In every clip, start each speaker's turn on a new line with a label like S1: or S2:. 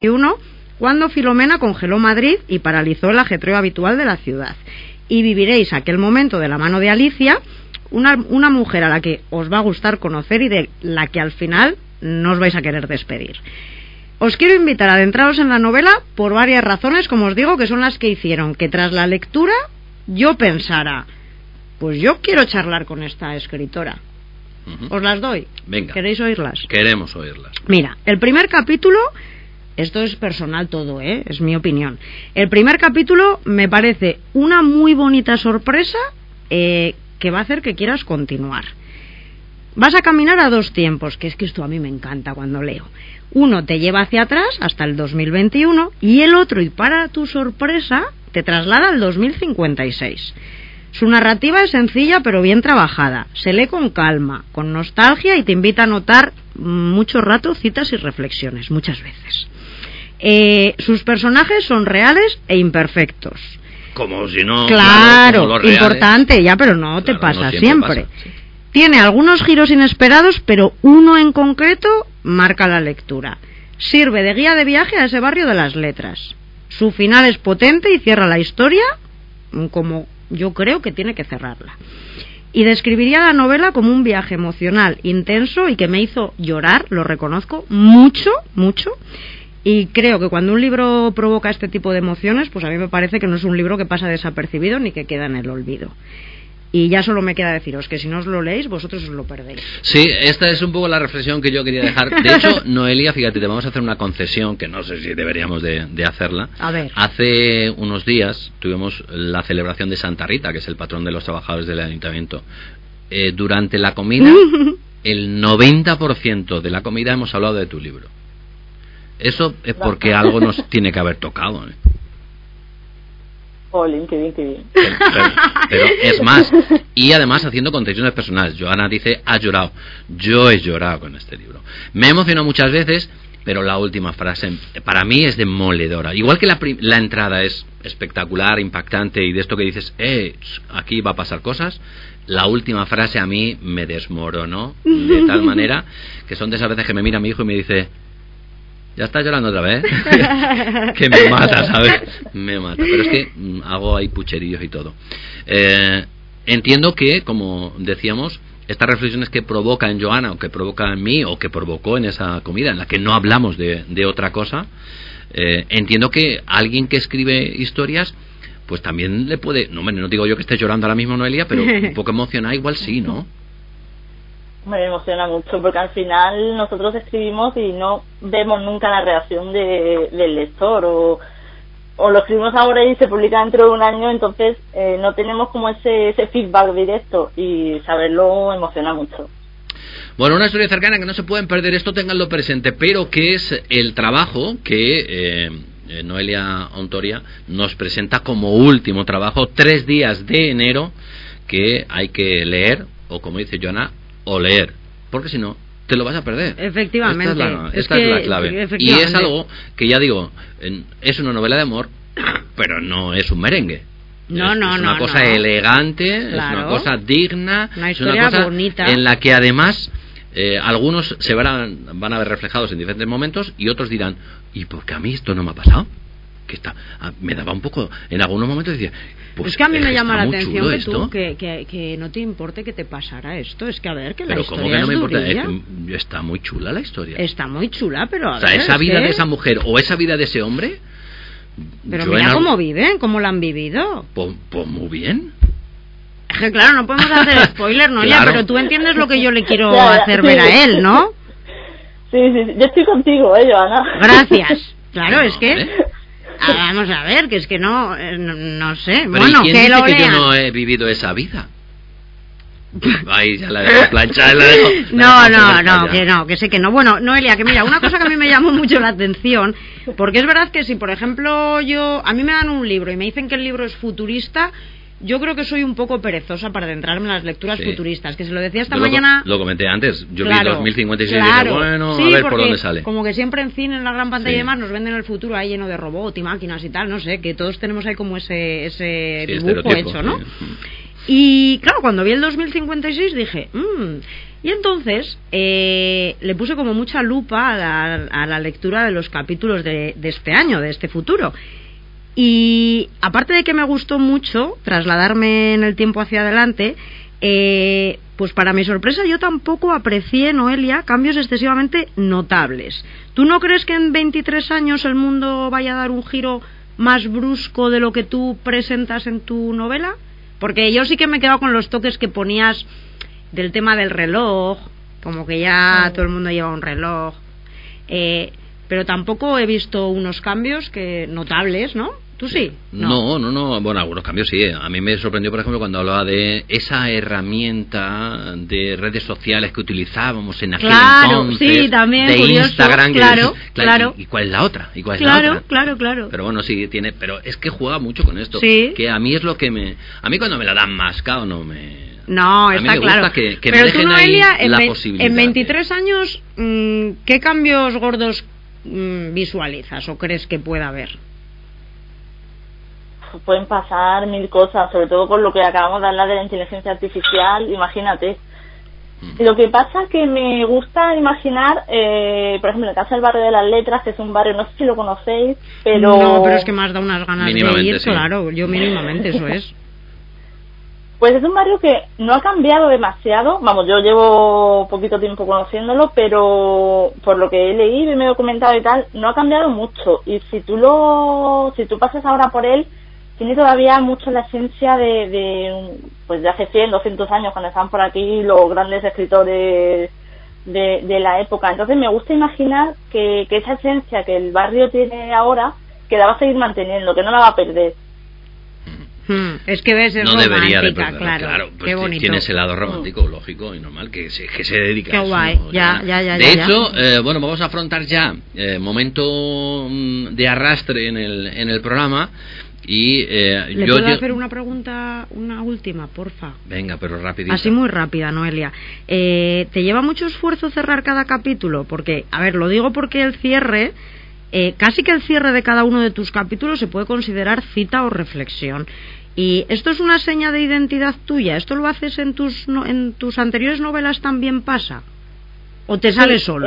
S1: cuando Filomena congeló Madrid y paralizó el ajetreo habitual de la ciudad. Y viviréis aquel momento de la mano de Alicia, una mujer a la que os va a gustar conocer y de la que al final no os vais a querer despedir. Os quiero invitar a adentraros en la novela por varias razones, como os digo, que son las que hicieron que tras la lectura yo pensara, pues yo quiero charlar con esta escritora. Os las doy.
S2: Venga.
S1: ¿Queréis oírlas?
S2: Queremos oírlas.
S1: Mira, el primer capítulo, esto es personal todo, es mi opinión. El primer capítulo me parece una muy bonita sorpresa que va a hacer que quieras continuar. Vas a caminar a dos tiempos, que es que esto a mí me encanta cuando leo. Uno te lleva hacia atrás, hasta el 2021, y el otro, y para tu sorpresa, te traslada al 2056. Su narrativa es sencilla pero bien trabajada. Se lee con calma, con nostalgia y te invita a notar mucho rato citas y reflexiones, muchas veces. Sus personajes son reales e imperfectos.
S2: Como si no...
S1: Claro,
S2: como los reales.
S1: Importante, ya, pero no te pasa
S2: no
S1: siempre.
S2: pasa, sí.
S1: Tiene algunos giros inesperados, pero uno en concreto marca la lectura. Sirve de guía de viaje a ese barrio de las letras. Su final es potente y cierra la historia como yo creo que tiene que cerrarla. Y describiría la novela como un viaje emocional intenso y que me hizo llorar, lo reconozco, mucho, mucho. Y creo que cuando un libro provoca este tipo de emociones, pues a mí me parece que no es un libro que pasa desapercibido ni que queda en el olvido. Y ya solo me queda deciros que si no os lo leéis, vosotros os lo perdéis.
S2: Sí, esta es un poco la reflexión que yo quería dejar. De hecho, Noelia, fíjate, te vamos a hacer una concesión, que no sé si deberíamos de hacerla.
S1: A ver.
S2: Hace unos días tuvimos la celebración de Santa Rita, que es el patrón de los trabajadores del ayuntamiento. Durante la comida, el 90% de la comida hemos hablado de tu libro. Eso es porque algo nos tiene que haber tocado, ¿eh?
S3: Jolín, qué bien, qué bien.
S2: Pero es más, y además haciendo conexiones personales. Joana dice, ha llorado. Yo he llorado con este libro. Me he emocionado muchas veces, pero la última frase para mí es demoledora. Igual que la entrada es espectacular, impactante, y de esto que dices, aquí va a pasar cosas, la última frase a mí me desmoronó de tal manera que son de esas veces que me mira mi hijo y me dice, ¿ya estás llorando otra vez? Que me mata, ¿sabes? Me mata. Pero es que hago ahí pucherillos y todo. Entiendo que, como decíamos, estas reflexiones que provoca en Joana, o que provoca en mí, o que provocó en esa comida, en la que no hablamos de otra cosa, entiendo que alguien que escribe historias, pues también le puede... No digo yo que esté llorando ahora mismo, Noelia, pero un poco emocionada igual sí, ¿no?
S3: Me emociona mucho porque al final nosotros escribimos y no vemos nunca la reacción del lector o lo escribimos ahora y se publica dentro de un año, entonces no tenemos como ese feedback directo y saberlo emociona mucho.
S2: Bueno, una historia cercana que no se pueden perder, esto ténganlo presente, pero que es el trabajo que Noelia Ontoria nos presenta como último trabajo, 3 días de enero, que hay que leer, o como dice Joana, o leer, porque si no te lo vas a perder.
S1: Efectivamente.
S2: Esta es la clave. Y es algo que ya digo, es una novela de amor, pero no es un merengue. Es una cosa elegante, claro. Es una cosa digna,
S1: una historia
S2: es una cosa
S1: bonita,
S2: en la que además algunos se van a ver reflejados en diferentes momentos y otros dirán, ¿y por qué a mí esto no me ha pasado? Me daba un poco, en algunos momentos decía, pues
S1: es que a mí me llama la atención que tú que no te importe que te pasara esto. Es que a ver, que la historia
S2: ¿cómo que no me importa?
S1: Está
S2: muy chula la historia.
S1: Está muy chula, pero a
S2: ver, esa vida de esa mujer o esa vida de ese hombre.
S1: Pero mira cómo viven, cómo la han vivido.
S2: Pues muy bien.
S1: Es que claro, no podemos hacer spoiler, ¿no?
S2: Claro.
S1: Ya, pero tú entiendes lo que yo le quiero hacer ver a él, ¿no?
S3: Sí, yo estoy contigo, Joana.
S1: Gracias. Claro, es que... vamos a ver, que es que no sé.
S2: Pero
S1: bueno,
S2: ¿y quién
S1: que
S2: dice
S1: lo
S2: que
S1: lean?
S2: yo no he vivido esa vida? Ahí ya la dejo planchada,
S1: que sé que no. Bueno, Noelia, que mira, una cosa que a mí me llamó mucho la atención, porque es verdad que si, por ejemplo, a mí me dan un libro y me dicen que el libro es futurista, yo creo que soy un poco perezosa para adentrarme en las lecturas futuristas, que se lo decía esta mañana...
S2: Lo comenté antes, yo vi 2056 y dije, bueno,
S1: sí,
S2: a ver por dónde sale.
S1: Como que siempre en cine, en la gran pantalla y demás, nos venden el futuro ahí lleno de robots y máquinas y tal, no sé, que todos tenemos ahí como ese dibujo hecho, ¿no? Sí. Y claro, cuando vi el 2056 dije, y entonces le puse como mucha lupa a la lectura de los capítulos de este año, de este futuro. Y aparte de que me gustó mucho trasladarme en el tiempo hacia adelante, pues para mi sorpresa yo tampoco aprecié, Noelia, cambios excesivamente notables. ¿Tú no crees que en 23 años el mundo vaya a dar un giro más brusco de lo que tú presentas en tu novela? Porque yo sí que me he quedado con los toques que ponías del tema del reloj, como que ya todo el mundo lleva un reloj, pero tampoco he visto unos cambios notables, ¿no? ¿Tú sí?
S2: No. Bueno, algunos cambios sí. A mí me sorprendió, por ejemplo, cuando hablaba de esa herramienta de redes sociales que utilizábamos en aquel entonces,
S1: sí, también,
S2: de
S1: curioso,
S2: Instagram.
S1: Claro.
S2: ¿Y cuál es la otra?
S1: Claro.
S2: Pero bueno, sí, pero es que juega mucho con esto.
S1: Sí.
S2: Que a mí es lo que a mí cuando me la dan mascado no me...
S1: No,
S2: a
S1: está
S2: mí me
S1: claro.
S2: Gusta que
S1: pero
S2: me dejen
S1: tú, Noelia,
S2: ahí la posibilidad.
S1: En 23 años, ¿qué cambios gordos visualizas o crees que pueda haber?
S3: Pueden pasar mil cosas, sobre todo con lo que acabamos de hablar de la inteligencia artificial, imagínate. Lo que pasa es que me gusta imaginar, por ejemplo, en Casa del Barrio de las Letras, que es un barrio, no sé si lo conocéis, pero...
S1: No, pero es que me has dado unas ganas de ir,
S2: sí.
S1: Claro, yo mínimamente, eso es.
S3: Pues es un barrio que no ha cambiado demasiado, vamos, yo llevo poquito tiempo conociéndolo, pero por lo que he leído y me he documentado y tal, no ha cambiado mucho. Y si tú pasas ahora por él, tiene todavía mucho la esencia de hace 100, 200 años, cuando estaban por aquí los grandes escritores de la época. Entonces me gusta imaginar que esa esencia que el barrio tiene ahora, que la va a seguir manteniendo, que no la va a perder.
S1: Es que ves, es
S2: no
S1: romántica,
S2: debería de perder,
S1: claro.
S2: Pues
S1: qué bonito.
S2: Tienes el lado romántico, lógico y normal, que se dedica
S1: qué
S2: a eso.
S1: Guay.
S2: ¿No?
S1: Ya.
S2: De hecho, bueno, vamos a afrontar ya momento de arrastre en el programa. Y
S1: ¿Le puedo hacer una pregunta, una última, porfa?
S2: Venga, pero rapidito.
S1: Así muy rápida, Noelia. ¿Te lleva mucho esfuerzo cerrar cada capítulo? Porque, a ver, lo digo porque el cierre, casi que el cierre de cada uno de tus capítulos se puede considerar cita o reflexión. Y esto es una seña de identidad tuya. ¿Esto lo haces en tus anteriores novelas también pasa? ¿O te sale solo?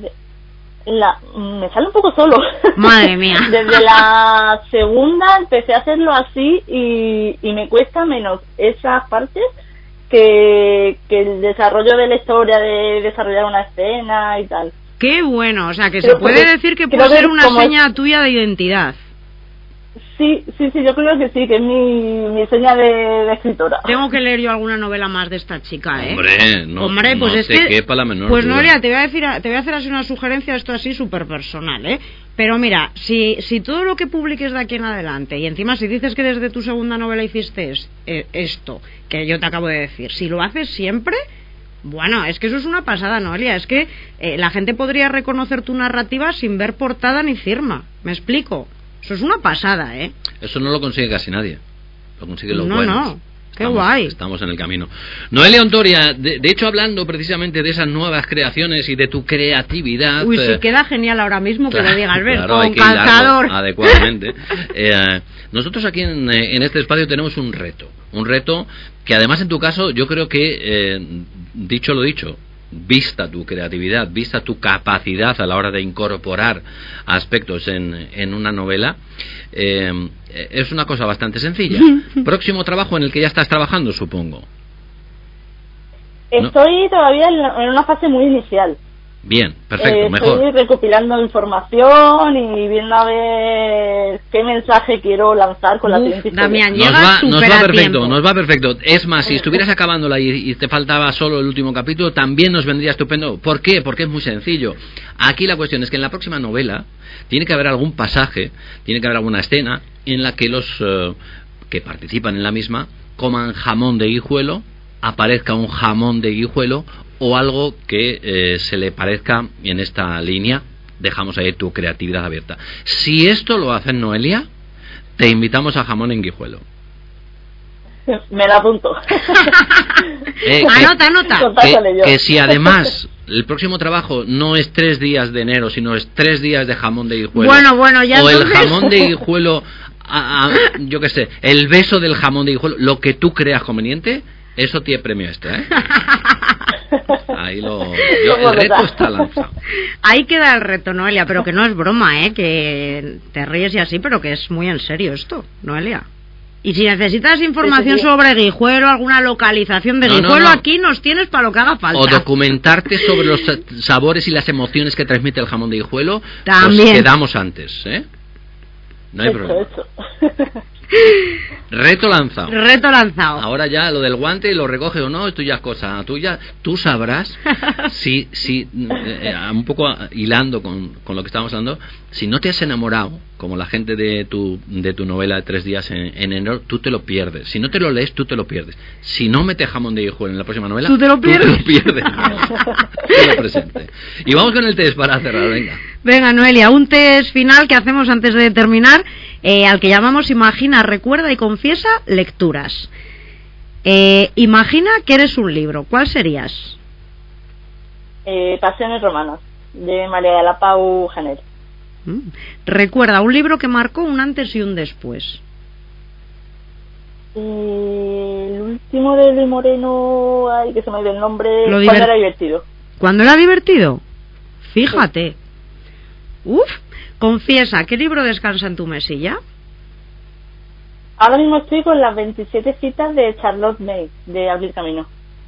S3: Me sale un poco solo.
S1: Madre mía.
S3: Desde la segunda empecé a hacerlo así y me cuesta menos esas partes que el desarrollo de la historia, de desarrollar una escena y tal.
S1: Qué bueno, o sea que se puede decir que puede ser una seña tuya de identidad.
S3: Sí, yo creo que sí, que es mi seña de escritora.
S1: Tengo que leer yo alguna novela más de esta chica, ¿eh?
S2: Hombre,
S1: pues
S2: no
S1: es
S2: te
S1: que...
S2: quepa la menor
S1: Pues
S2: duda.
S1: Noelia, te voy a hacer así una sugerencia, esto así súper personal, ¿eh? Pero mira, si todo lo que publiques de aquí en adelante, y encima si dices que desde tu segunda novela hiciste esto, que yo te acabo de decir, si lo haces siempre... Bueno, es que eso es una pasada, Noelia. Es que la gente podría reconocer tu narrativa sin ver portada ni firma. ¿Me explico? Eso es una pasada, ¿eh?
S2: Eso no lo consigue casi nadie. Lo consiguen los buenos.
S1: No. Qué guay.
S2: Estamos en el camino. Noelia Ontoria, de hecho, hablando precisamente de esas nuevas creaciones y de tu creatividad...
S1: Uy, sí, queda genial ahora mismo que lo digas, ¿ves?
S2: Claro,
S1: con calzador.
S2: Adecuadamente. Nosotros aquí en este espacio tenemos un reto que además en tu caso yo creo que, dicho lo dicho, vista tu creatividad, vista tu capacidad a la hora de incorporar aspectos en una novela, es una cosa bastante sencilla. Próximo trabajo en el que ya estás trabajando, supongo.
S3: Estoy todavía en una fase muy inicial.
S2: Bien, perfecto, mejor.
S3: Estoy recopilando información y viendo a ver qué mensaje quiero lanzar con la siguiente historia.
S1: Damián,
S2: nos va perfecto. Es más, si estuvieras acabándola y te faltaba solo el último capítulo, también nos vendría estupendo. ¿Por qué? Porque es muy sencillo. Aquí la cuestión es que en la próxima novela tiene que haber algún pasaje, tiene que haber alguna escena en la que los que participan en la misma coman jamón de guijuelo, aparezca un jamón de guijuelo o algo que se le parezca en esta línea. Dejamos ahí tu creatividad abierta. Si esto lo haces, Noelia, te invitamos a jamón en guijuelo.
S3: Me la apunto.
S1: Anota.
S2: Que si además el próximo trabajo no es 3 días de enero, sino es 3 días de jamón de guijuelo.
S1: Bueno, ya
S2: o
S1: entonces...
S2: el jamón de guijuelo, yo qué sé, el beso del jamón de guijuelo, lo que tú creas conveniente, eso tiene premio extra, ¿eh? Ahí el reto está lanzado.
S1: Ahí queda el reto, Noelia, pero que no es broma, que te ríes y así, pero que es muy en serio esto, Noelia. Y si necesitas información sobre guijuelo, alguna localización de guijuelo, aquí nos tienes para lo que haga falta.
S2: O documentarte sobre los sabores y las emociones que transmite el jamón de guijuelo,
S1: también.
S2: Pues quedamos antes, ¿eh? No hay problema. Reto lanzado. Ahora ya lo del guante, lo recoge o no, esto ya es cosa tuya. Tú sabrás si un poco hilando con lo que estamos hablando, si no te has enamorado, como la gente de tu novela de 3 días en enero, tú te lo pierdes. Si no te lo lees, tú te lo pierdes. Si no metes jamón de guijuelo en la próxima novela,
S1: tú te lo pierdes.
S2: Te lo presente. Y vamos con el test para cerrar,
S1: Venga, Noelia, un test final que hacemos antes de terminar, al que llamamos Imagina, Recuerda y Confiesa Lecturas. Imagina que eres un libro. ¿Cuál serías?
S3: Pasiones romanas, de María de la Pau Janet.
S1: Recuerda un libro que marcó un antes y un después.
S3: El último de Luis Moreno, ay, que se me dio el nombre. ¿Cuándo era divertido?
S1: ¿Cuándo era divertido? Fíjate. Sí. Confiesa, ¿qué libro descansa en tu mesilla?
S3: Ahora mismo estoy con las 27 citas de Charlotte May, de Abrir Camino.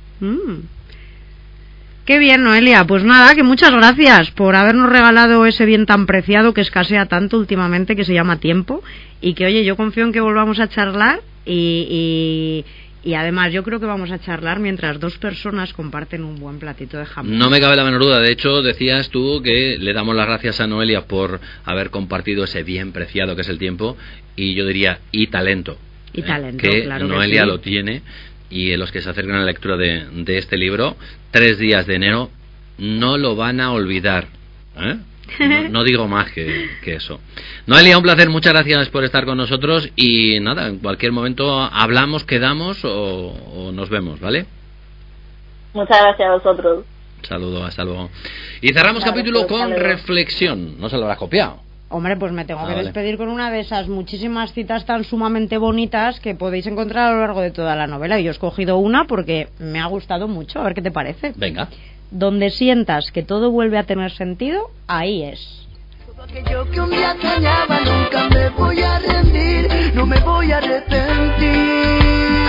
S1: Qué bien, Noelia. Pues nada, que muchas gracias por habernos regalado ese bien tan preciado que escasea tanto últimamente, que se llama tiempo. Y que, oye, yo confío en que volvamos a charlar y además yo creo que vamos a charlar mientras 2 personas comparten un buen platito de jamón.
S2: No me cabe la menor duda. De hecho, decías tú que le damos las gracias a Noelia por haber compartido ese bien preciado que es el tiempo, y yo diría, y talento.
S1: Y talento,
S2: que
S1: claro que
S2: Noelia
S1: sí.
S2: lo tiene, y los que se acercan a la lectura de este libro, 3 días de enero, no lo van a olvidar, ¿eh? No digo más que eso. Noelia, un placer, muchas gracias por estar con nosotros, y nada, en cualquier momento hablamos, quedamos o nos vemos, ¿vale?
S3: Muchas gracias a vosotros.
S2: Saludo, hasta luego. Y cerramos capítulo con reflexión. No se lo habrás copiado.
S1: Hombre, pues me tengo que despedir con una de esas muchísimas citas tan sumamente bonitas que podéis encontrar a lo largo de toda la novela. Y yo he escogido una porque me ha gustado mucho. A ver qué te parece.
S2: Venga.
S1: Donde sientas que todo vuelve a tener sentido, ahí es.
S4: Todo aquello que un día soñaba, nunca me voy a rendir, no me voy a arrepentir.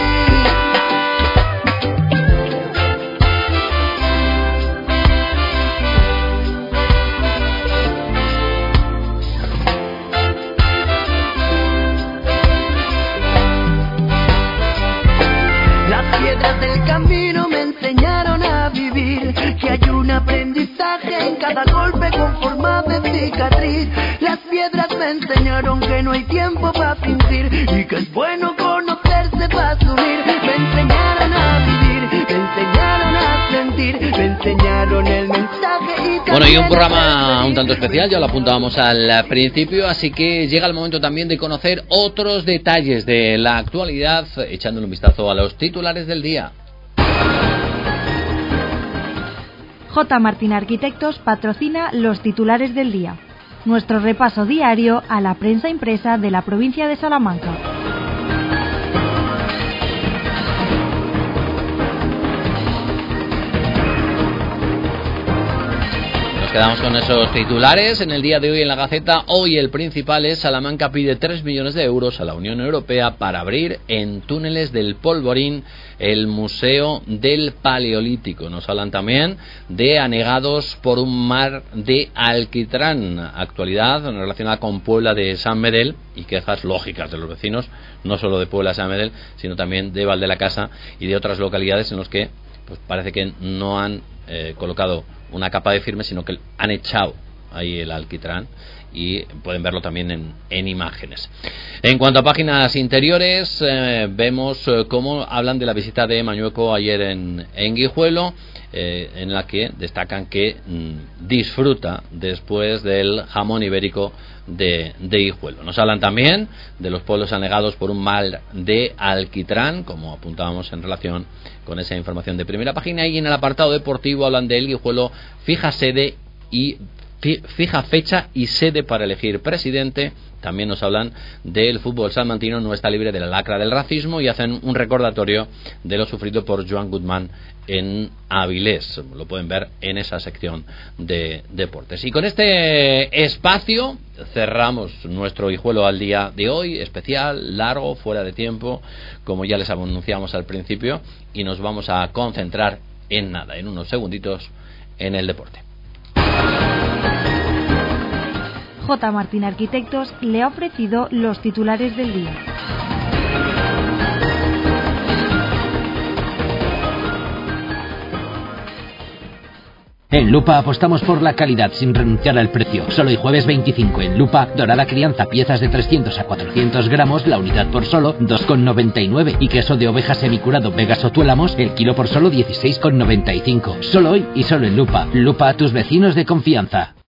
S4: Las piedras del camino me enseñaron a vivir, que hay un aprendizaje en cada golpe con forma de cicatriz. Las piedras me enseñaron que no hay tiempo para fingir y que es bueno conocerse para subir. Me enseñaron a vivir, me enseñaron a sentir, me enseñaron el mensaje.
S2: Bueno, y un programa un tanto especial, ya lo apuntábamos al principio, así que llega el momento también de conocer otros detalles de la actualidad, echándole un vistazo a los titulares del día.
S5: J. Martín Arquitectos patrocina los titulares del día. Nuestro repaso diario a la prensa impresa de la provincia de Salamanca.
S2: Nos quedamos con esos titulares en el día de hoy en la Gaceta. Hoy el principal es: Salamanca pide 3 millones de euros a la Unión Europea para abrir en túneles del Polvorín el Museo del Paleolítico. Nos hablan también de anegados por un mar de alquitrán. Actualidad relacionada con Puebla de San Medel y quejas lógicas de los vecinos, no solo de Puebla de San Medel, sino también de Val de la Casa y de otras localidades en los que pues parece que no han colocado una capa de firme, sino que han echado ahí el alquitrán, y pueden verlo también en imágenes. En cuanto a páginas interiores, vemos cómo hablan de la visita de Mañueco ayer en Guijuelo, en la que destacan que disfruta después del jamón ibérico de Guijuelo. Nos hablan también de los pueblos anegados por un mal de alquitrán, como apuntábamos en relación con esa información de primera página, y en el apartado deportivo hablan del Guijuelo fija fecha y sede para elegir presidente. También nos hablan del fútbol salmantino no está libre de la lacra del racismo, y hacen un recordatorio de lo sufrido por Joan Guzmán en Avilés. Lo pueden ver en esa sección de deportes. Y con este espacio cerramos nuestro Guijuelo al día de hoy, especial, largo, fuera de tiempo, como ya les anunciamos al principio, y nos vamos a concentrar en unos segunditos, en el deporte.
S5: J. Martín Arquitectos le ha ofrecido los titulares del día.
S6: En Lupa apostamos por la calidad sin renunciar al precio. Solo hoy jueves 25 en Lupa, dorada crianza, piezas de 300 a 400 gramos, la unidad por solo 2,99. Y queso de oveja semicurado Vegas o Tuélamos, el kilo por solo 16,95. Solo hoy y solo en Lupa. Lupa, tus vecinos de confianza.